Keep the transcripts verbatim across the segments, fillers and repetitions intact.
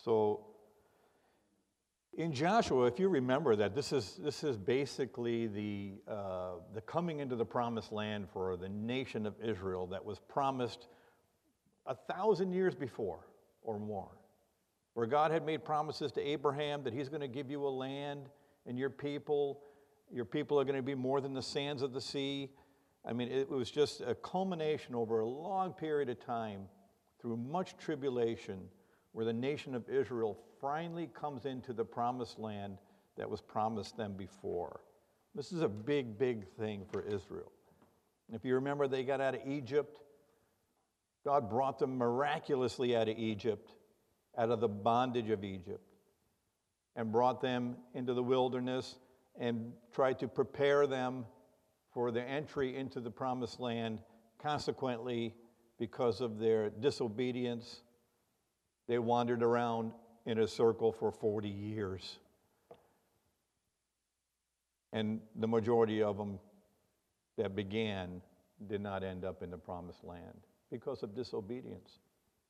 So in Joshua, if you remember that this is this is basically the uh, the coming into the promised land for the nation of Israel that was promised a thousand years before or more, where God had made promises to Abraham that he's going to give you a land and your people, your people are going to be more than the sands of the sea. I mean, it was just a culmination over a long period of time through much tribulation where the nation of Israel finally comes into the promised land that was promised them before. This is a big, big thing for Israel. If you remember, they got out of Egypt. God brought them miraculously out of Egypt, out of the bondage of Egypt, and brought them into the wilderness and tried to prepare them for their entry into the promised land. Consequently, because of their disobedience, they wandered around in a circle for forty years. And the majority of them that began did not end up in the promised land because of disobedience.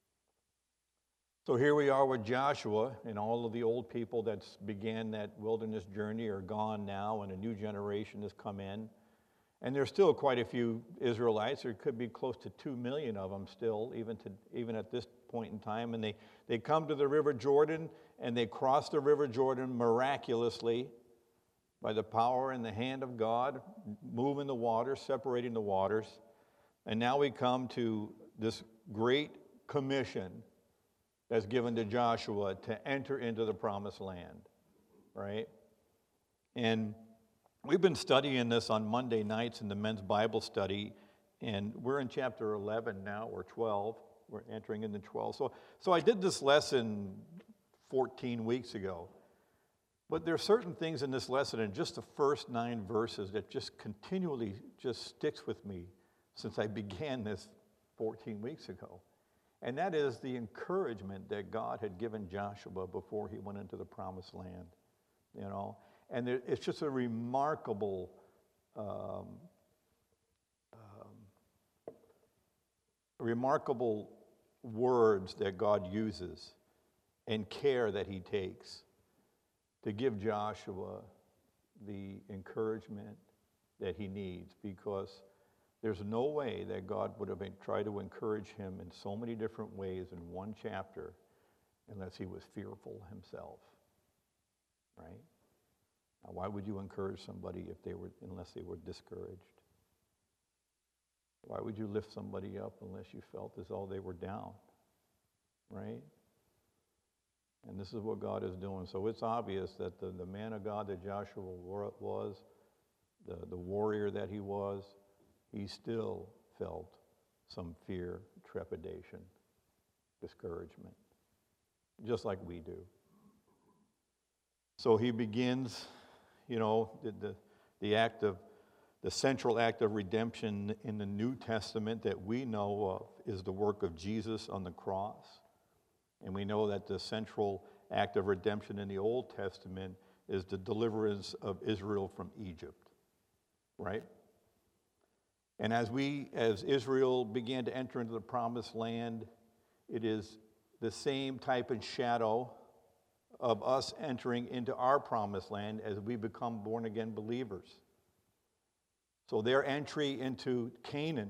So here we are with Joshua, and all of the old people that began that wilderness journey are gone now, and a new generation has come in. And there's still quite a few Israelites. There could be close to two million of them still, even to even at this point in time. And they, they come to the River Jordan, and they cross the River Jordan miraculously by the power and the hand of God, moving the waters, separating the waters. And now we come to this great commission that's given to Joshua to enter into the promised land, right? And we've been studying this on Monday nights in the men's Bible study, and we're in chapter eleven now, or twelve. We're entering into twelve. So, so I did this lesson fourteen weeks ago, but there are certain things in this lesson in just the first nine verses that just continually just sticks with me since I began this fourteen weeks ago. And that is the encouragement that God had given Joshua before he went into the promised land, you know. And there, it's just a remarkable, um, um, remarkable words that God uses and care that he takes to give Joshua the encouragement that he needs, because there's no way that God would have tried to encourage him in so many different ways in one chapter unless he was fearful himself, right? Now, why would you encourage somebody if they were, unless they were discouraged? Why would you lift somebody up unless you felt as though they were down, right? And this is what God is doing. So it's obvious that the, the man of God that Joshua was, the, the warrior that he was, he still felt some fear, trepidation, discouragement, just like we do. So he begins, you know, the, the, the act of, the central act of redemption in the New Testament that we know of is the work of Jesus on the cross. And we know that the central act of redemption in the Old Testament is the deliverance of Israel from Egypt, right? And as we, as Israel began to enter into the promised land, it is the same type and shadow of us entering into our promised land as we become born-again believers. So their entry into Canaan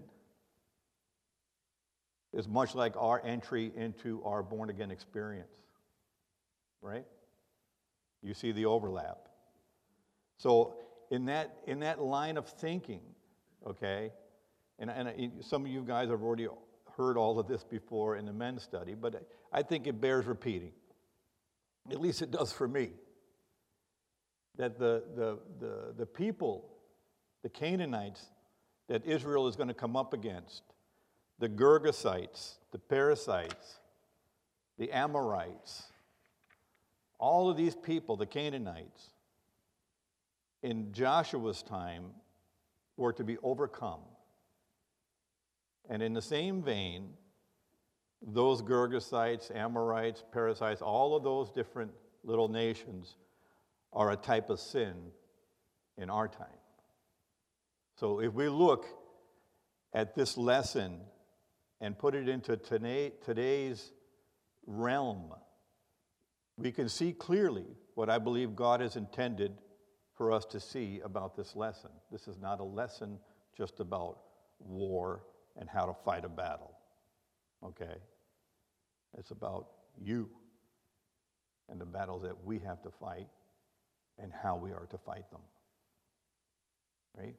is much like our entry into our born-again experience, right? You see the overlap. So in that, in that line of thinking, okay, and, and some of you guys have already heard all of this before in the men's study, but I think it bears repeating. At least it does for me. That the, the, the, the people, the Canaanites that Israel is going to come up against, the Girgasites, the Perizzites, the Amorites, all of these people, the Canaanites, in Joshua's time were to be overcome. And in the same vein, those Girgasites, Amorites, Perizzites, all of those different little nations are a type of sin in our time. So if we look at this lesson and put it into today, today's realm, we can see clearly what I believe God has intended for us to see about this lesson. This is not a lesson just about war and how to fight a battle, okay? It's about you and the battles that we have to fight and how we are to fight them, right?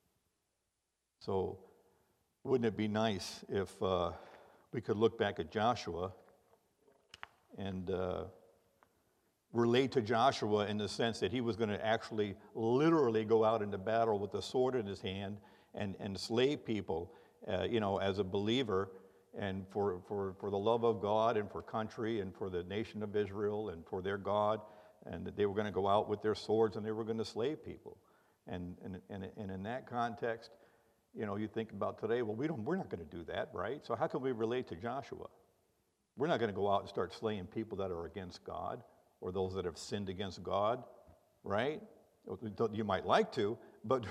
So wouldn't it be nice if uh, we could look back at Joshua and uh, relate to Joshua in the sense that he was going to actually literally go out into battle with a sword in his hand and, and slay people, uh, you know, as a believer, and for, for, for the love of God and for country and for the nation of Israel and for their God, and that they were going to go out with their swords and they were going to slay people. And, and, and, and in that context, you know, you think about today, well, we don't, we're not going to do that, right? So how can we relate to Joshua? We're not going to go out and start slaying people that are against God or those that have sinned against God, right? You might like to, but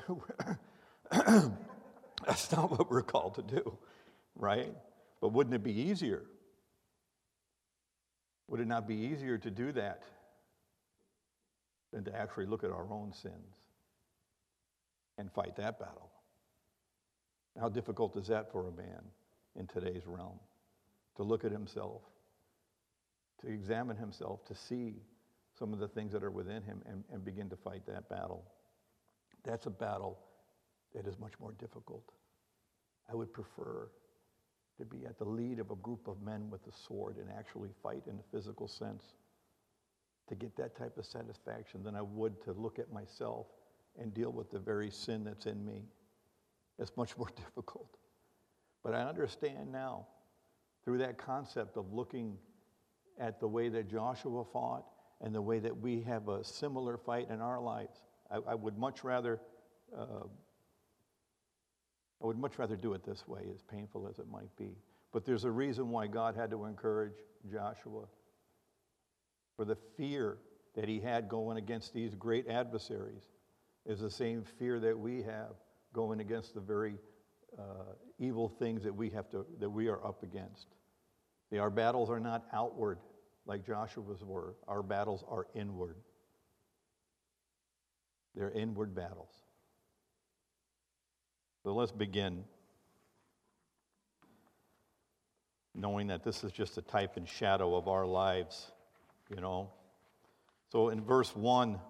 that's not what we're called to do, right? But wouldn't it be easier? Would it not be easier to do that than to actually look at our own sins and fight that battle? How difficult is that for a man in today's realm? To look at himself, to examine himself, to see some of the things that are within him and, and begin to fight that battle. That's a battle that is much more difficult. I would prefer to be at the lead of a group of men with a sword and actually fight in a physical sense to get that type of satisfaction than I would to look at myself and deal with the very sin that's in me. It's much more difficult. But I understand now, through that concept of looking at the way that Joshua fought and the way that we have a similar fight in our lives, I, I would much rather, uh, I would much rather do it this way, as painful as it might be. But there's a reason why God had to encourage Joshua. For the fear that he had going against these great adversaries is the same fear that we have going against the very uh, evil things that we have to, that we are up against. See, our battles are not outward like Joshua's were. Our battles are inward. They're inward battles. So let's begin knowing that this is just a type and shadow of our lives, you know. So in verse one,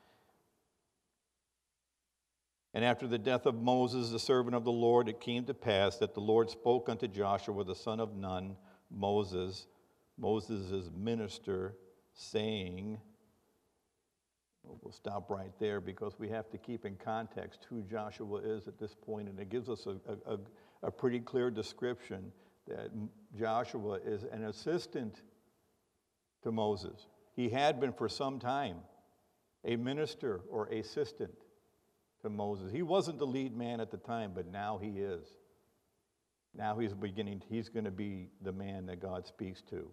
and after the death of Moses, the servant of the Lord, it came to pass that the Lord spoke unto Joshua, the son of Nun, Moses, Moses' minister, saying, we'll stop right there because we have to keep in context who Joshua is at this point, and it gives us a, a, a pretty clear description that Joshua is an assistant to Moses. He had been for some time a minister or assistant to Moses. He wasn't the lead man at the time, but now he is. Now he's beginning, he's going to be the man that God speaks to.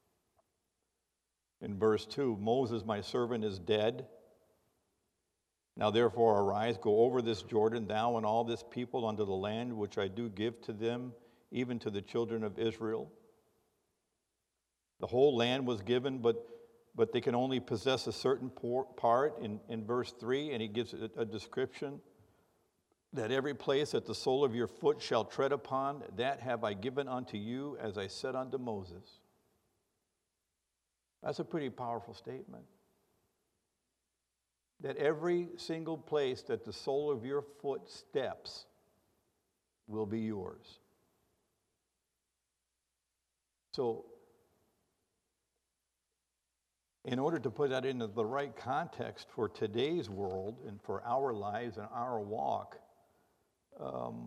In verse two, Moses, my servant, is dead. Now therefore arise, go over this Jordan, thou and all this people, unto the land which I do give to them, even to the children of Israel. The whole land was given, but but they can only possess a certain part in, in verse three, and he gives a, a description that every place that the sole of your foot shall tread upon, that have I given unto you, as I said unto Moses. That's a pretty powerful statement. That every single place that the sole of your foot steps will be yours. So, in order to put that into the right context for today's world and for our lives and our walk, um,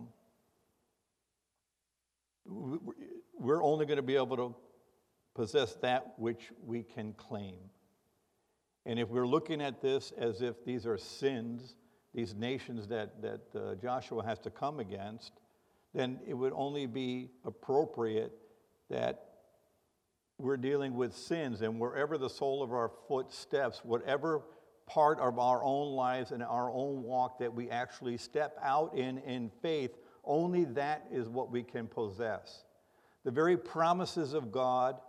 we're only going to be able to possess that which we can claim. And if we're looking at this as if these are sins, these nations that, that uh, Joshua has to come against, then it would only be appropriate that we're dealing with sins, and wherever the sole of our foot steps, whatever part of our own lives and our own walk that we actually step out in in faith, only that is what we can possess. The very promises of God,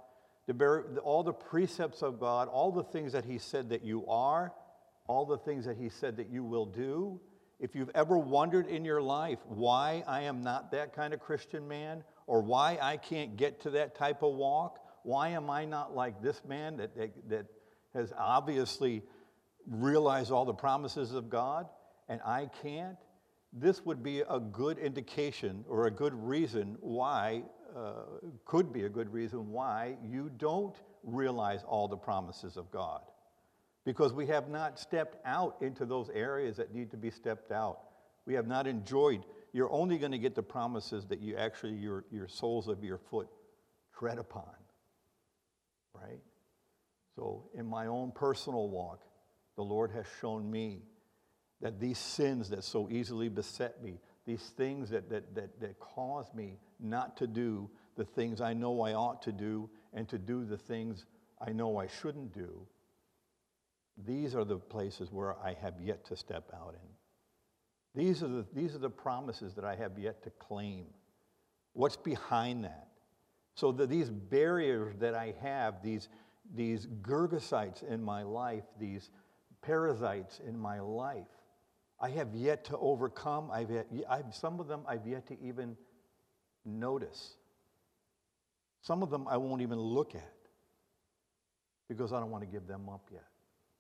the very, all the precepts of God, all the things that he said that you are, all the things that he said that you will do. If you've ever wondered in your life why I am not that kind of Christian man, or why I can't get to that type of walk, why am I not like this man that, that, that has obviously realized all the promises of God, and I can't, this would be a good indication or a good reason why, uh, could be a good reason why you don't realize all the promises of God. Because we have not stepped out into those areas that need to be stepped out. We have not enjoyed. You're only going to get the promises that you actually, your, your soles of your foot tread upon, right? So in my own personal walk, the Lord has shown me that these sins that so easily beset me, these things that, that, that, that cause me not to do the things I know I ought to do and to do the things I know I shouldn't do, these are the places where I have yet to step out in. These are the, these are the promises that I have yet to claim. What's behind that? So that these barriers that I have, these, these Gergesites in my life, these parasites in my life, I have yet to overcome. I've, yet, I've some of them I've yet to even notice. Some of them I won't even look at because I don't want to give them up yet.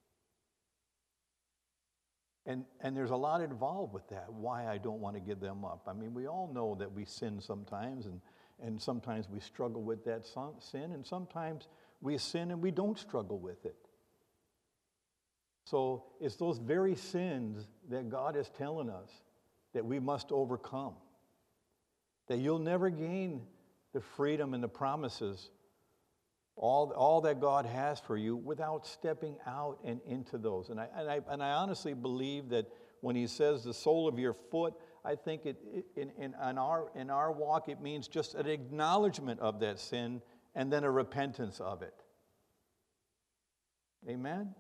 And, and there's a lot involved with that, why I don't want to give them up. I mean, we all know that we sin sometimes, and, and sometimes we struggle with that sin, and sometimes we sin and we don't struggle with it. So it's those very sins that God is telling us that we must overcome. That you'll never gain the freedom and the promises, all, all that God has for you, without stepping out and into those. And I, and I, and I honestly believe that when he says the sole of your foot, I think it, in, in, in, our, in our walk it means just an acknowledgement of that sin and then a repentance of it. Amen?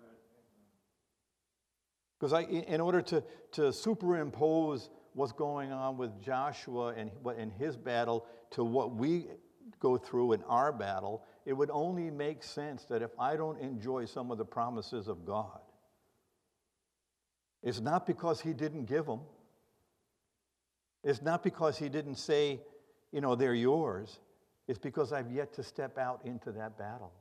Because I, in order to, to superimpose what's going on with Joshua and in his battle to what we go through in our battle, it would only make sense that if I don't enjoy some of the promises of God, it's not because he didn't give them. It's not because he didn't say, you know, they're yours. It's because I've yet to step out into that battle.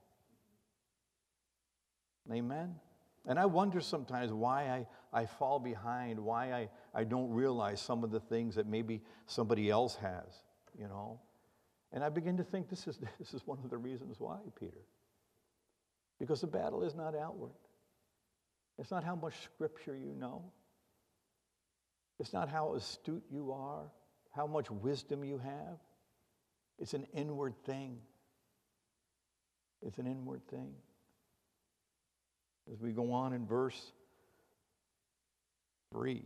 Amen? And I wonder sometimes why I, I fall behind, why I, I don't realize some of the things that maybe somebody else has, you know. And I begin to think this is, this is one of the reasons why, Peter. Because the battle is not outward. It's not how much scripture you know. It's not how astute you are, how much wisdom you have. It's an inward thing. It's an inward thing. As we go on in verse three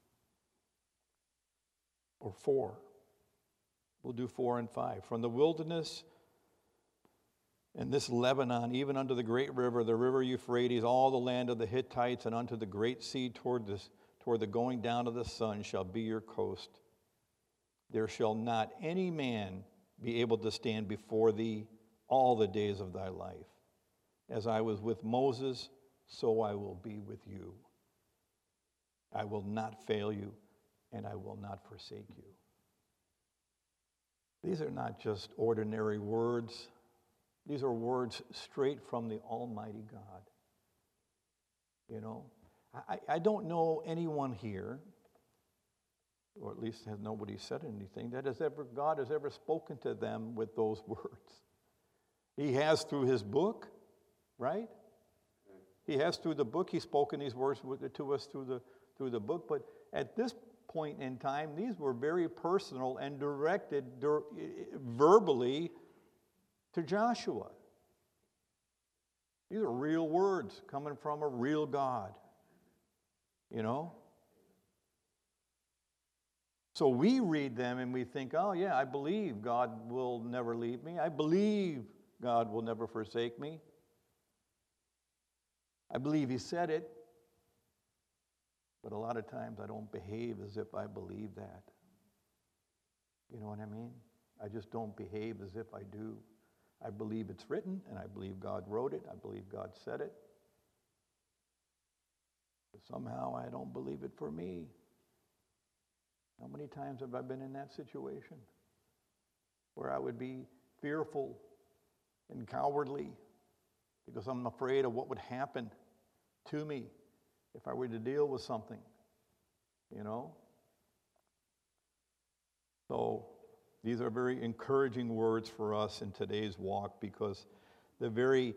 or four, we'll do four and five. From the wilderness and this Lebanon, even unto the great river, the river Euphrates, all the land of the Hittites, and unto the great sea toward, this, toward the going down of the sun shall be your coast. There shall not any man be able to stand before thee all the days of thy life. As I was with Moses, so I will be with you. I will not fail you, and I will not forsake you. These are not just ordinary words. These are words straight from the Almighty God. You know, I, I don't know anyone here, or at least has nobody said anything, that has ever, God has ever spoken to them with those words. He has through his book, right? He has through the book. He's spoken these words to us through the, through the book. But at this point in time, these were very personal and directed verbally to Joshua. These are real words coming from a real God, you know? So we read them and we think, oh yeah, I believe God will never leave me. I believe God will never forsake me. I believe he said it, but a lot of times I don't behave as if I believe that. You know what I mean? I just don't behave as if I do. I believe it's written, and I believe God wrote it. I believe God said it. But somehow I don't believe it for me. How many times have I been in that situation where I would be fearful and cowardly because I'm afraid of what would happen to me if I were to deal with something, you know? So these are very encouraging words for us in today's walk, because the very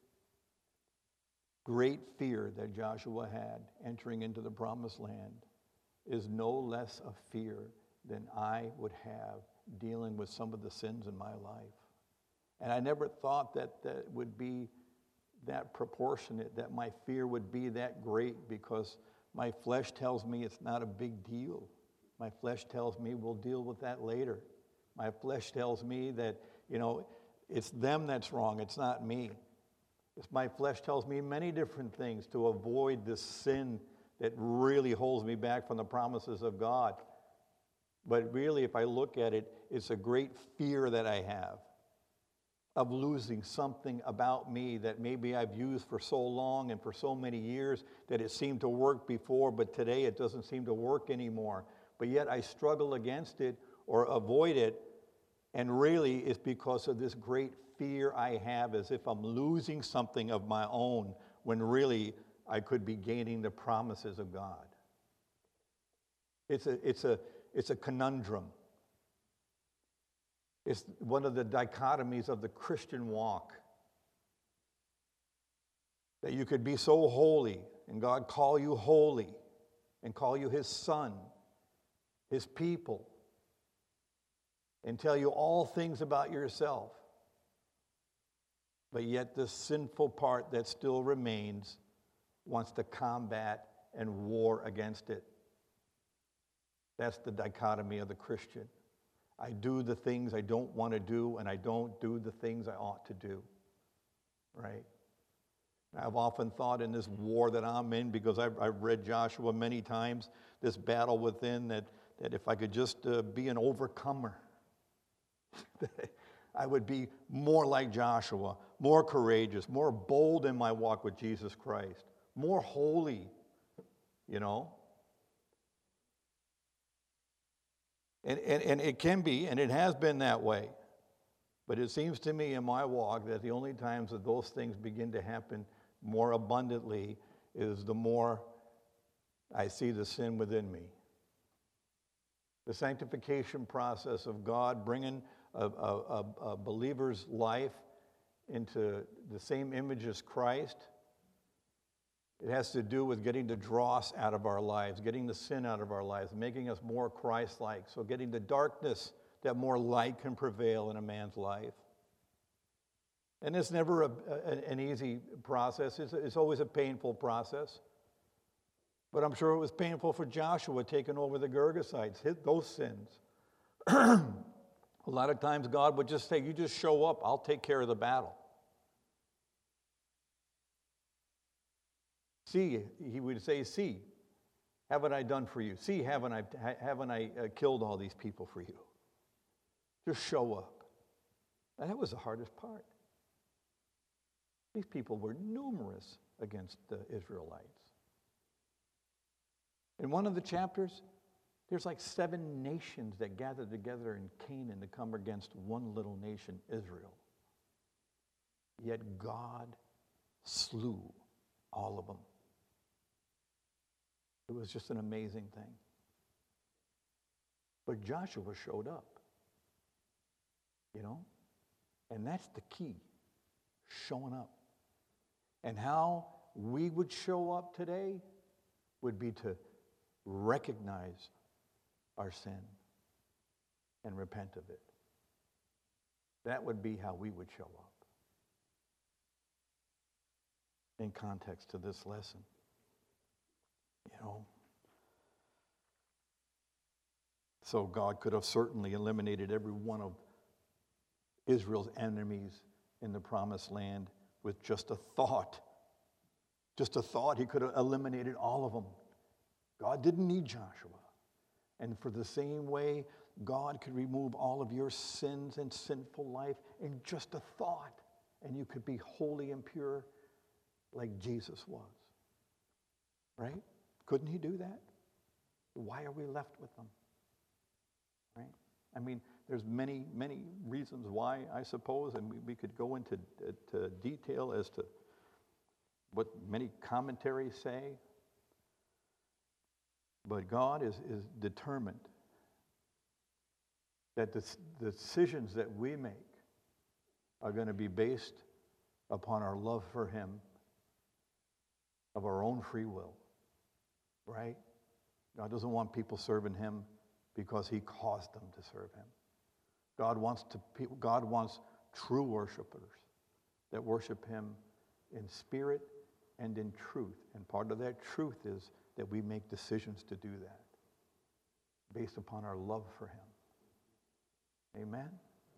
great fear that Joshua had entering into the promised land is no less a fear than I would have dealing with some of the sins in my life. And I never thought that that would be that proportionate, that my fear would be that great, because my flesh tells me it's not a big deal. My flesh tells me we'll deal with that later. My flesh tells me that, you know, it's them that's wrong, it's not me. It's my flesh tells me many different things to avoid this sin that really holds me back from the promises of God. But really, if I look at it, it's a great fear that I have of losing something about me that maybe I've used for so long and for so many years that it seemed to work before, but today it doesn't seem to work anymore. But yet I struggle against it or avoid it, and really it's because of this great fear I have, as if I'm losing something of my own, when really I could be gaining the promises of God. It's a, it's a, it's a conundrum. It's one of the dichotomies of the Christian walk. That you could be so holy, and God call you holy, and call you His son, His people, and tell you all things about yourself. But yet the sinful part that still remains wants to combat and war against it. That's the dichotomy of the Christian. I do the things I don't want to do, and I don't do the things I ought to do, right? I've often thought in this war that I'm in, because I've, I've read Joshua many times, this battle within, that, that if I could just uh, be an overcomer, I would be more like Joshua, more courageous, more bold in my walk with Jesus Christ, more holy, you know? And, and, and it can be, and it has been that way. But it seems to me in my walk that the only times that those things begin to happen more abundantly is the more I see the sin within me. The sanctification process of God bringing a, a, a, a believer's life into the same image as Christ, it has to do with getting the dross out of our lives, getting the sin out of our lives, making us more Christ-like. So getting the darkness that more light can prevail in a man's life. And it's never a, a, an easy process. It's, it's always a painful process. But I'm sure it was painful for Joshua taking over the Girgashites, hit those sins. A lot of times God would just say, you just show up, I'll take care of the battle. See, he would say, see, haven't I done for you? See, haven't I, haven't I uh, killed all these people for you? Just show up. And that was the hardest part. These people were numerous against the Israelites. In one of the chapters, there's like seven nations that gathered together in Canaan to come against one little nation, Israel. Yet God slew all of them. It was just an amazing thing. But Joshua showed up, you know? And that's the key, showing up. And how we would show up today would be to recognize our sin and repent of it. That would be how we would show up in context to this lesson. You know? So God could have certainly eliminated every one of Israel's enemies in the promised land with just a thought. Just a thought. He could have eliminated all of them. God didn't need Joshua. And for the same way God could remove all of your sins and sinful life in just a thought, and you could be holy and pure like Jesus was. Right? Couldn't he do that? Why are we left with them? Right? I mean, there's many, many reasons why, I suppose, and we, we could go into uh, to detail as to what many commentaries say. But God is, is determined that the, the decisions that we make are going to be based upon our love for him of our own free will, right? God doesn't want people serving him because he caused them to serve him. God wants to. God wants true worshipers that worship him in spirit and in truth. And part of that truth is that we make decisions to do that based upon our love for him. Amen? Amen.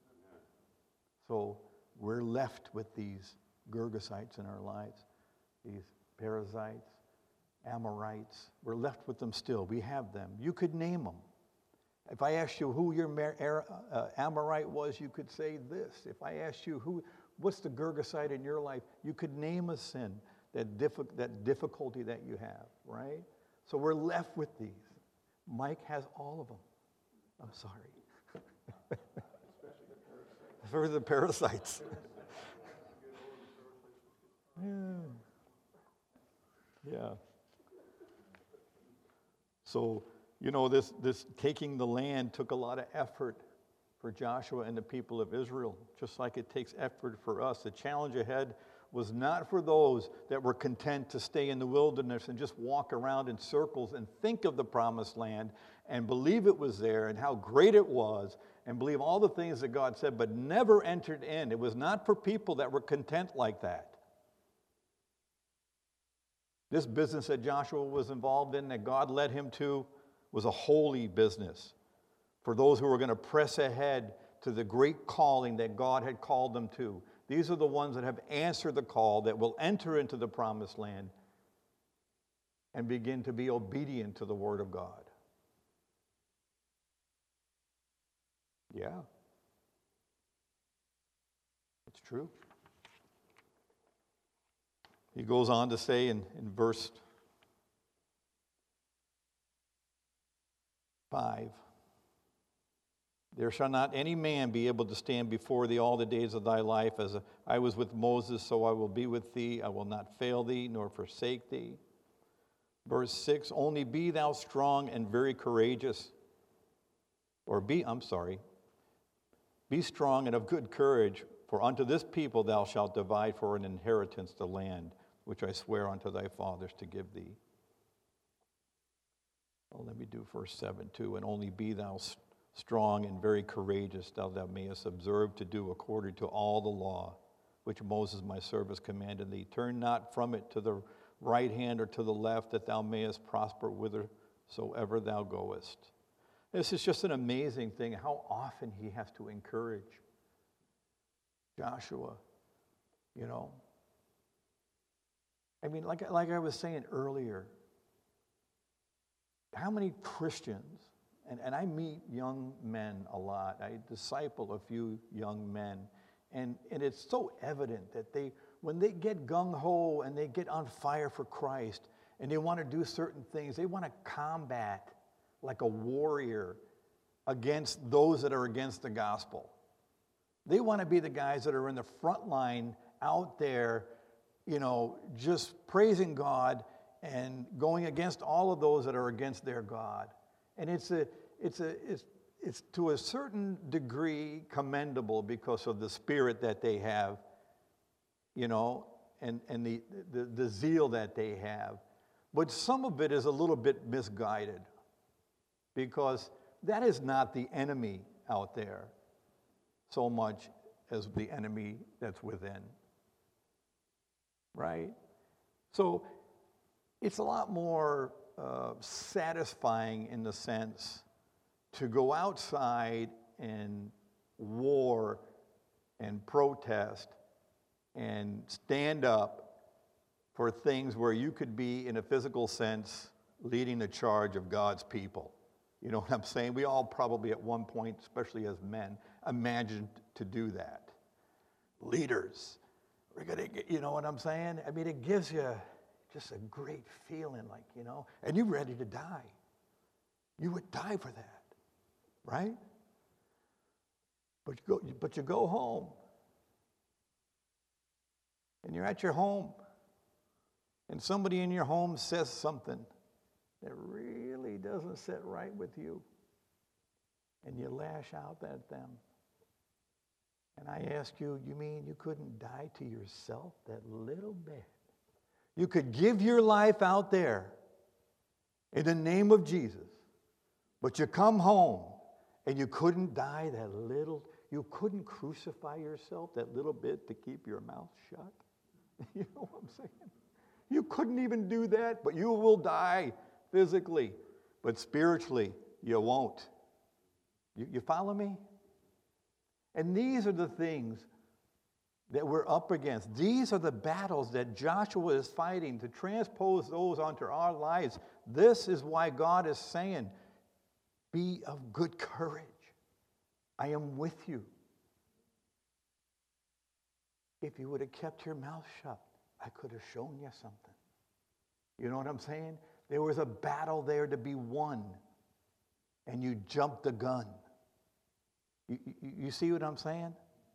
So we're left with these Girgasites in our lives, these Perizzites, Amorites. We're left with them still. We have them. You could name them. If I asked you who your uh, Amorite was, you could say this. If I asked you who, what's the Girgasite in your life, you could name a sin, that, diffi- that difficulty that you have, right? So we're left with these. Mike has all of them. I'm sorry. For the parasites. Yeah. Yeah. So, you know, this, this taking the land took a lot of effort for Joshua and the people of Israel, just like it takes effort for us. The challenge ahead was not for those that were content to stay in the wilderness and just walk around in circles and think of the promised land and believe it was there and how great it was and believe all the things that God said, but never entered in. It was not for people that were content like that. This business that Joshua was involved in, that God led him to, was a holy business for those who were going to press ahead to the great calling that God had called them to. These are the ones that have answered the call, that will enter into the promised land and begin to be obedient to the word of God. Yeah. It's true. He goes on to say in, in verse five, there shall not any man be able to stand before thee all the days of thy life. As I was with Moses, so I will be with thee. I will not fail thee, nor forsake thee. Verse six, only be thou strong and very courageous. Or be, I'm sorry, be strong and of good courage, for unto this people thou shalt divide for an inheritance the land which I swear unto thy fathers to give thee. Well, let me do verse seven too. And only be thou strong and very courageous, that thou mayest observe to do according to all the law which Moses my servant commanded thee. Turn not from it to the right hand or to the left, that thou mayest prosper whithersoever thou goest. This is just an amazing thing, how often he has to encourage Joshua, you know. I mean, like, like I was saying earlier, how many Christians, and, and I meet young men a lot, I disciple a few young men, and, and it's so evident that they, when they get gung-ho and they get on fire for Christ, and they want to do certain things, they want to combat like a warrior against those that are against the gospel. They want to be the guys that are in the front line out there, you know, just praising God and going against all of those that are against their God. And it's a, it's a, it's, it's to a certain degree commendable because of the spirit that they have, you know, and, and the, the, the zeal that they have. But some of it is a little bit misguided, because that is not the enemy out there so much as the enemy that's within. Right? So it's a lot more uh, satisfying in the sense to go outside and war and protest and stand up for things where you could be, in a physical sense, leading the charge of God's people. You know what I'm saying? We all probably at one point, especially as men, imagined to do that. Leaders, we're gonna get, you know what I'm saying? I mean, it gives you just a great feeling, like, you know, and you're ready to die. You would die for that, right? But you go, but you go home, and you're at your home, and somebody in your home says something that really doesn't sit right with you, and you lash out at them. And I ask you, you mean you couldn't die to yourself that little bit? You could give your life out there in the name of Jesus, but you come home and you couldn't die that little, you couldn't crucify yourself that little bit to keep your mouth shut. You know what I'm saying? You couldn't even do that, but you will die physically, but spiritually you won't. You, you follow me? And these are the things that we're up against. These are the battles that Joshua is fighting to transpose those onto our lives. This is why God is saying, be of good courage. I am with you. If you would have kept your mouth shut, I could have shown you something. You know what I'm saying? There was a battle there to be won, and you jumped the gun. You, you, you see what I'm saying?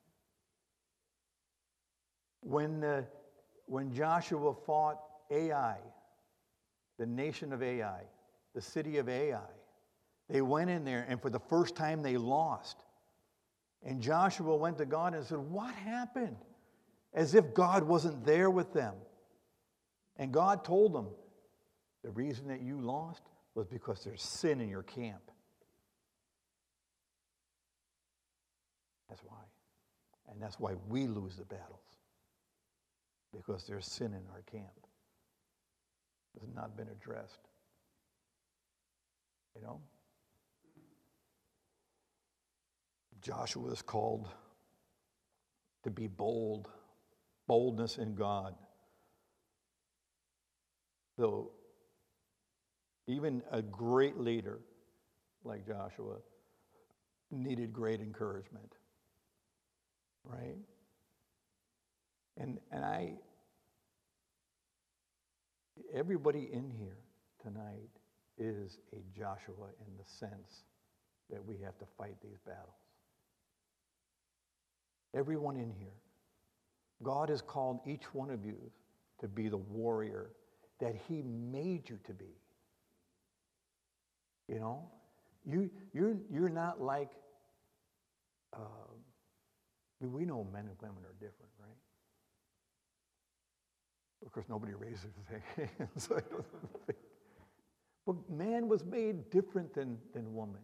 When, uh, when Joshua fought Ai, the nation of Ai, the city of Ai, they went in there, and for the first time they lost. And Joshua went to God and said, what happened? As if God wasn't there with them. And God told them, the reason that you lost was because there's sin in your camp. That's why. And that's why we lose the battles. Because there's sin in our camp. It has not been addressed. You know? Joshua is called to be bold. Boldness in God. Though even a great leader like Joshua needed great encouragement. Right? And and I, everybody in here tonight is a Joshua in the sense that we have to fight these battles. Everyone in here. God has called each one of you to be the warrior that he made you to be. You know? You, you're, you're not like, uh, we know men and women are different, right? Of course, nobody raises their hands. So I don't think. But man was made different than, than woman.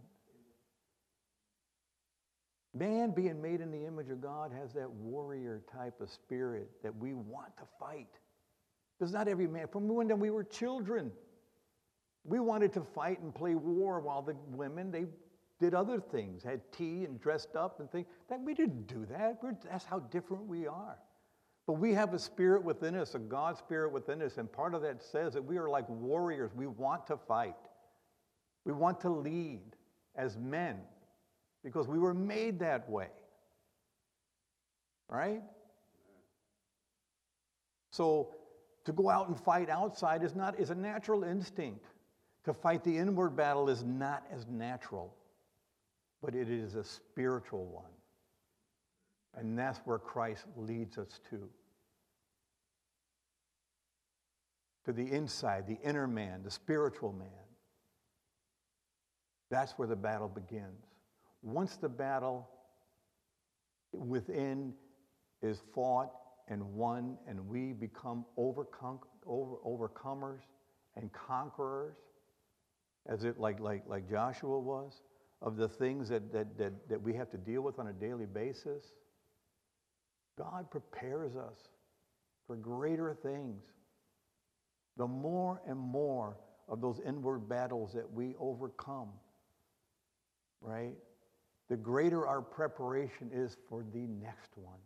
Man, being made in the image of God, has that warrior type of spirit that we want to fight. Because not every man, from when we were children, we wanted to fight and play war, while the women, they did other things, had tea and dressed up and things. That we didn't do that. We're, that's how different we are. But we have a spirit within us, a God spirit within us, and part of that says that we are like warriors. We want to fight. We want to lead as men, because we were made that way. Right? So to go out and fight outside is not is a natural instinct. To fight the inward battle is not as natural, but it is a spiritual one. And that's where Christ leads us to. To the inside, the inner man, the spiritual man. That's where the battle begins. Once the battle within is fought and won, and we become overcome, over, overcomers and conquerors, as it like like like Joshua was, of the things that that that, that we have to deal with on a daily basis, God prepares us for greater things. The more and more of those inward battles that we overcome, right? The greater our preparation is for the next one.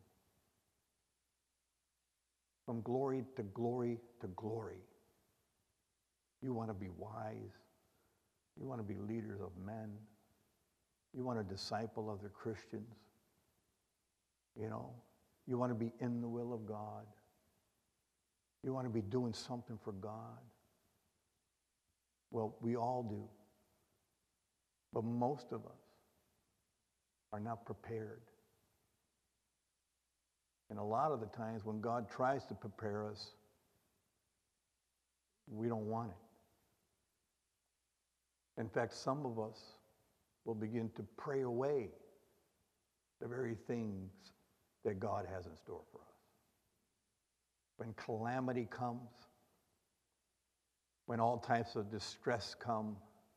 From glory to glory to glory. You want to be wise. You want to be leaders of men. You want to disciple other Christians. You know, you want to be in the will of God. You want to be doing something for God. Well, we all do. But most of us are not prepared. And a lot of the times when God tries to prepare us, we don't want it. In fact, some of us will begin to pray away the very things that God has in store for us. When calamity comes, when all types of distress come,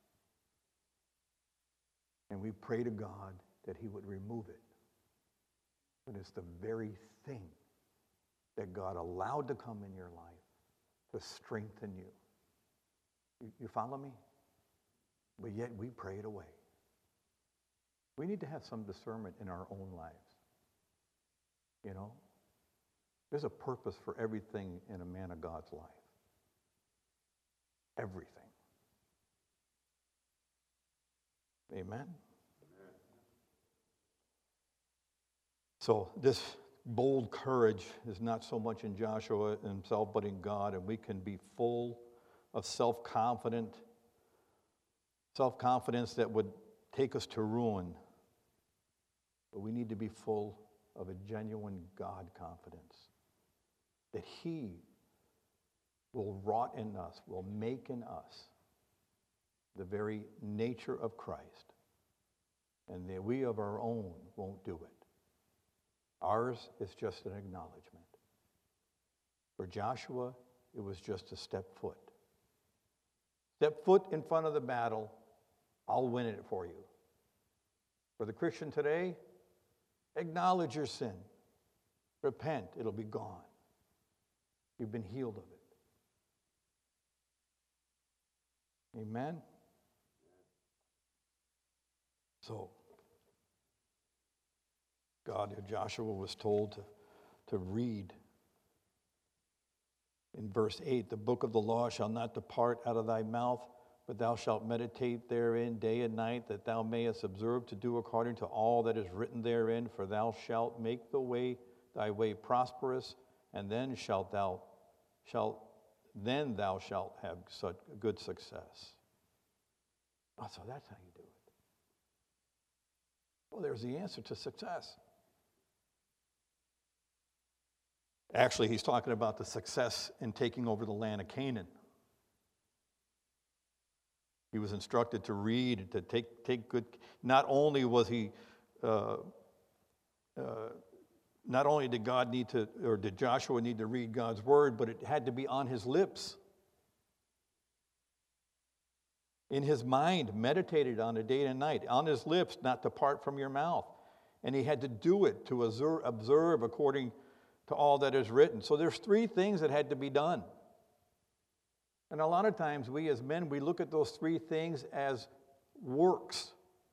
and we pray to God that he would remove it. But it's the very thing that God allowed to come in your life to strengthen you. You, you follow me? But yet we pray it away. We need to have some discernment in our own lives. You know? There's a purpose for everything in a man of God's life. Everything. Amen? Amen. So this bold courage is not so much in Joshua himself, but in God, and we can be full of self-confident, self-confidence that would take us to ruin. But we need to be full of a genuine God confidence that he will wrought in us, will make in us the very nature of Christ, and that we of our own won't do it. Ours is just an acknowledgement. For Joshua, it was just a step foot. Step foot in front of the battle, I'll win it for you. For the Christian today, acknowledge your sin. Repent, it'll be gone. You've been healed of it. Amen? So, God, Joshua was told to, to read. In verse eight, the book of the law shall not depart out of thy mouth, but thou shalt meditate therein day and night, that thou mayest observe to do according to all that is written therein. For thou shalt make the way thy way prosperous, and then shalt thou shalt then thou shalt have such good success. Oh, so that's how you do it. Well, there's the answer to success. Actually, he's talking about the success in taking over the land of Canaan. He was instructed to read, to take, take good. Not only was he, uh, uh, not only did God need to, or did Joshua need to read God's word, but it had to be on his lips. In his mind, meditated on it day and night. On his lips, not depart from your mouth. And he had to do it to observe, observe according to all that is written. So there's three things that had to be done. And a lot of times we as men, we look at those three things as works.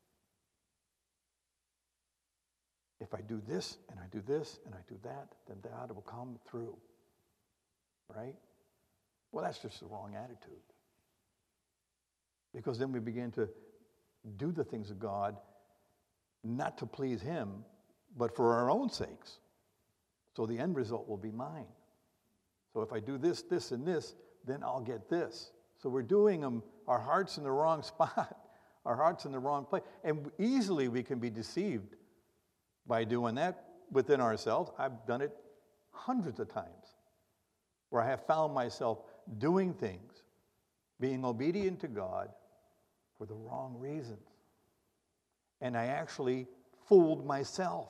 If I do this, and I do this, and I do that, then God will come through. Right? Well, that's just the wrong attitude. Because then we begin to do the things of God, not to please him, but for our own sakes. So the end result will be mine. So if I do this, this, and this, then I'll get this. So we're doing them, our heart's in the wrong spot, our heart's in the wrong place. And easily we can be deceived by doing that within ourselves. I've done it hundreds of times, where I have found myself doing things, being obedient to God for the wrong reasons. And I actually fooled myself.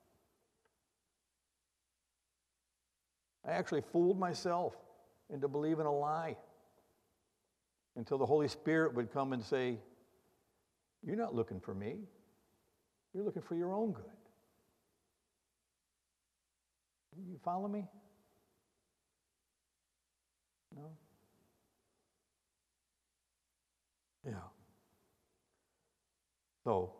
I actually fooled myself into believing a lie until the Holy Spirit would come and say, you're not looking for me. You're looking for your own good. You follow me? No? Yeah. So,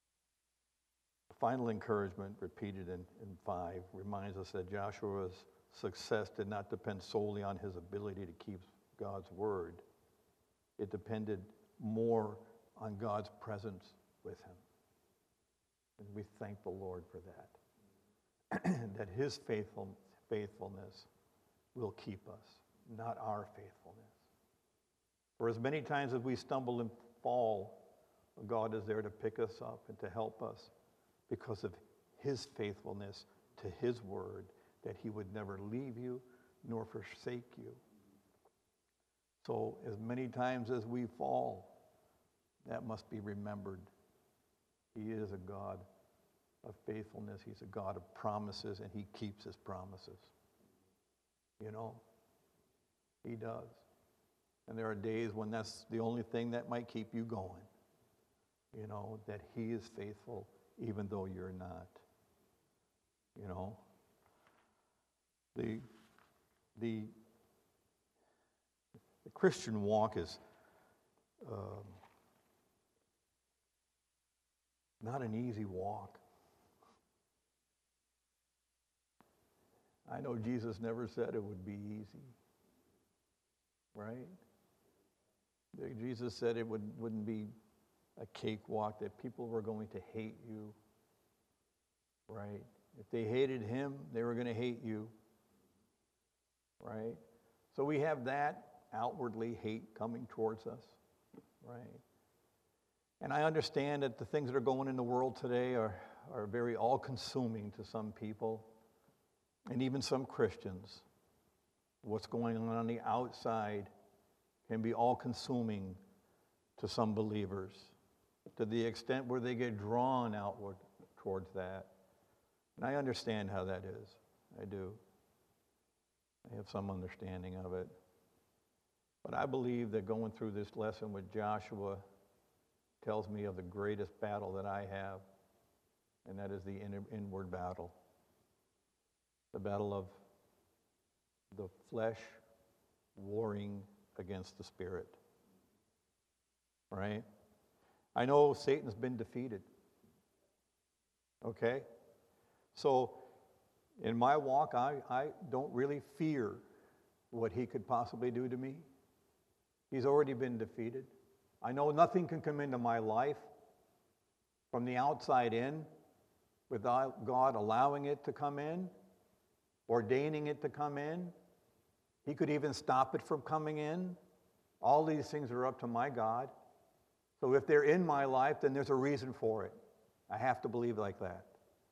final encouragement repeated in, in five reminds us that Joshua's success did not depend solely on his ability to keep God's word. It depended more on God's presence with him. And we thank the Lord for that. That his faithful, faithfulness will keep us, not our faithfulness. For as many times as we stumble and fall, God is there to pick us up and to help us because of his faithfulness to his word, that he would never leave you nor forsake you. So as many times as we fall, that must be remembered. He is a God of faithfulness. He's a God of promises, and he keeps his promises. You know, he does. And there are days when that's the only thing that might keep you going. You know, that he is faithful even though you're not. You know, the, the, the Christian walk is um, not an easy walk. I know Jesus never said it would be easy, right? Jesus said it would, wouldn't be a cakewalk, that people were going to hate you, right? If they hated him, they were going to hate you, right? So we have that outwardly hate coming towards us, right? And I understand that the things that are going in the world today are, are very all-consuming to some people, and even some Christians. What's going on on the outside can be all-consuming to some believers, to the extent where they get drawn outward towards that. And I understand how that is. I do. I have some understanding of it. But I believe that going through this lesson with Joshua tells me of the greatest battle that I have, and that is the inward battle. The battle of the flesh warring against the spirit. Right? I know Satan's been defeated. Okay? So, in my walk, I, I don't really fear what he could possibly do to me. He's already been defeated. I know nothing can come into my life from the outside in without God allowing it to come in, ordaining it to come in. He could even stop it from coming in. All these things are up to my God. So if they're in my life, then there's a reason for it. I have to believe like that.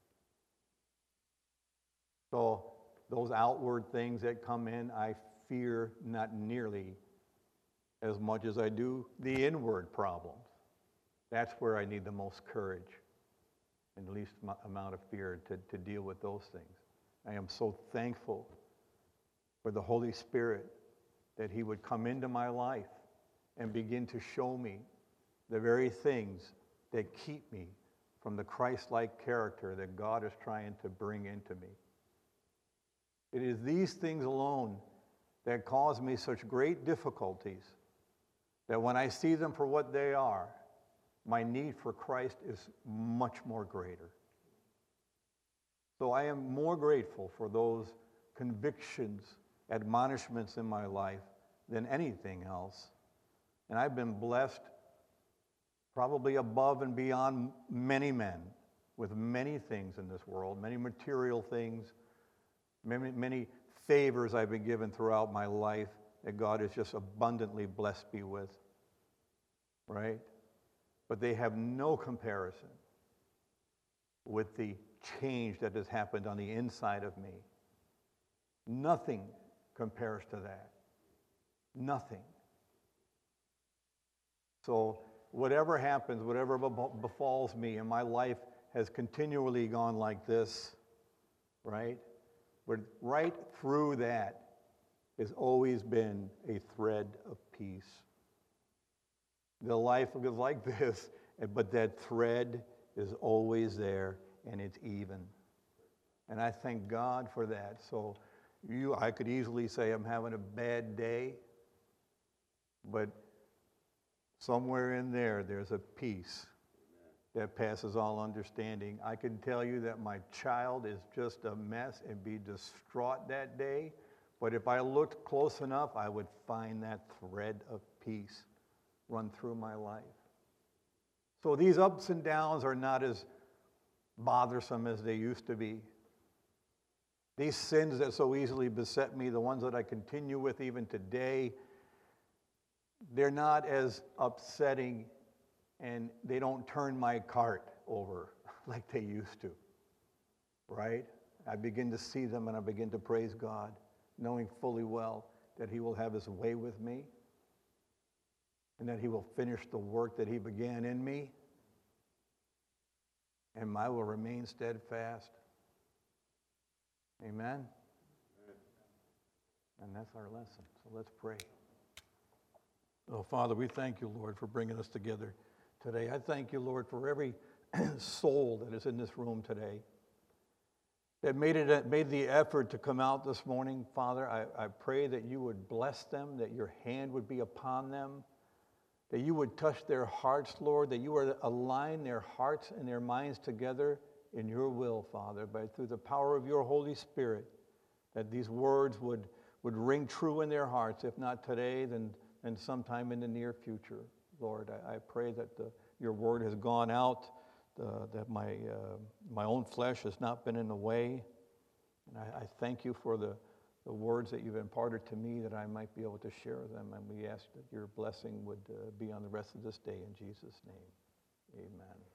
So those outward things that come in, I fear not nearly as much as I do the inward problems. That's where I need the most courage and the least amount of fear to, to deal with those things. I am so thankful for the Holy Spirit that he would come into my life and begin to show me the very things that keep me from the Christ-like character that God is trying to bring into me. It is these things alone that cause me such great difficulties that when I see them for what they are, my need for Christ is much more greater. So I am more grateful for those convictions, admonishments in my life than anything else. And I've been blessed probably above and beyond many men with many things in this world, many material things, many, many favors I've been given throughout my life that God has just abundantly blessed me with, right? But they have no comparison with the change that has happened on the inside of me. Nothing compares to that. Nothing. So whatever happens, whatever befalls me, and my life has continually gone like this, right? But right through that has always been a thread of peace. The life is like this, but that thread is always there, and it's even. And I thank God for that. So you, I could easily say I'm having a bad day, but somewhere in there, there's a peace that passes all understanding. I can tell you that my child is just a mess and be distraught that day, but if I looked close enough, I would find that thread of peace run through my life. So these ups and downs are not as bothersome as they used to be. These sins that so easily beset me, the ones that I continue with even today, they're not as upsetting, and they don't turn my cart over like they used to, right? I begin to see them and I begin to praise God, knowing fully well that He will have His way with me and that He will finish the work that He began in me, and I will remain steadfast. Amen? And that's our lesson. So let's pray. Oh, Father, we thank you, Lord, for bringing us together today. I thank you, Lord, for every soul that is in this room today that made it made the effort to come out this morning. Father, I, I pray that you would bless them, that your hand would be upon them, that you would touch their hearts, Lord, that you would align their hearts and their minds together in your will, Father, by through the power of your Holy Spirit, that these words would, would ring true in their hearts, if not today, then, then sometime in the near future. Lord, I, I pray that the, your word has gone out, the, that my, uh, my own flesh has not been in the way. And I, I thank you for the, the words that you've imparted to me, that I might be able to share them. And we ask that your blessing would uh, be on the rest of this day. In Jesus' name, amen.